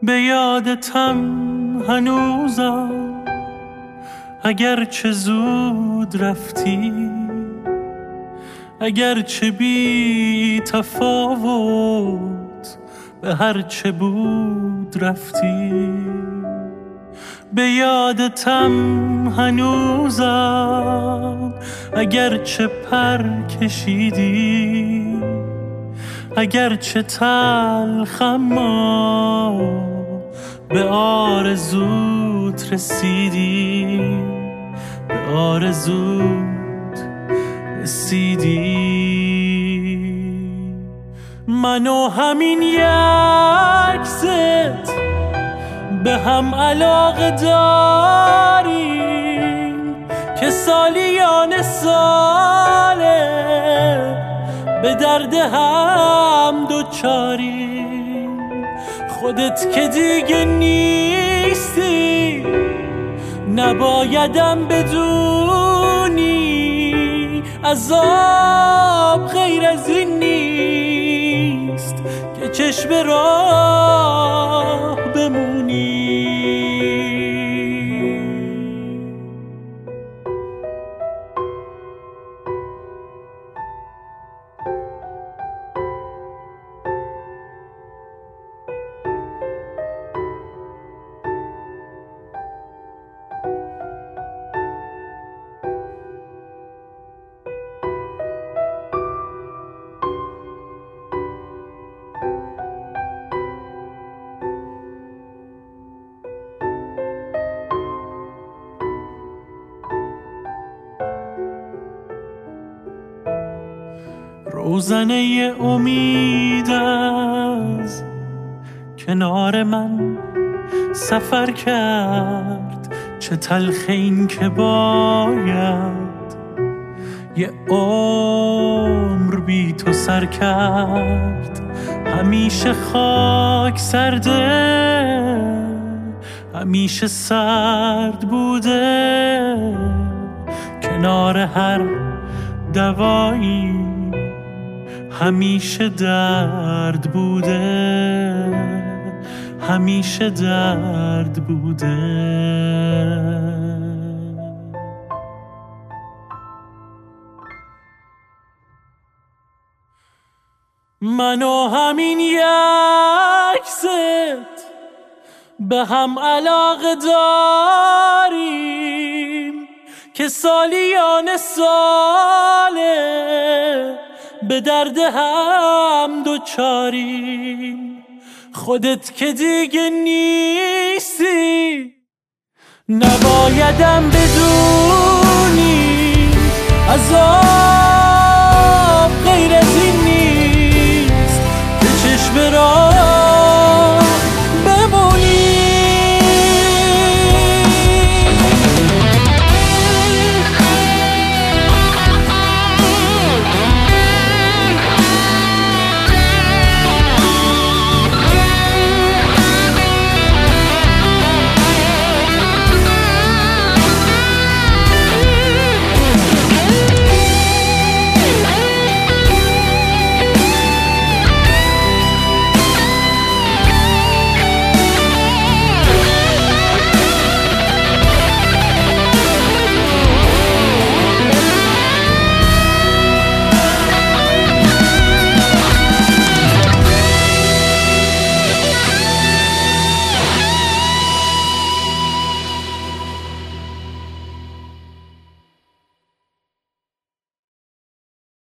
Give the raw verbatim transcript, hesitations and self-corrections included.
به یادتم هنوزم اگر چه زود رفتی، اگر چه بی تفاوت به هر چه بود رفتی. به یادتم هنوزم اگر چه پر کشیدی، اگر چه تلخم به آرزوت رسیدی، به آرزوت رسیدی. من و همین یک ست به هم علاقه داریم که سالیان ساله به درد هم دوچاریم. خودت که دیگه نیستی نبایدم بدونی، عذاب غیر از این نیست که چشم راه بمونی. روزنه امید از کنار من سفر کرد، چه تلخ این که باید یه عمر بی تو سر کرد. همیشه خاک سرده، همیشه سرد بوده، کنار هر دوایی همیشه درد بوده، همیشه درد بوده. من و همین یک ست به هم علاقه داریم که سالیان ساله به درد هم دوچاریم. خودت که دیگه نیستی نبایدم بدونی، عذاب غیر از این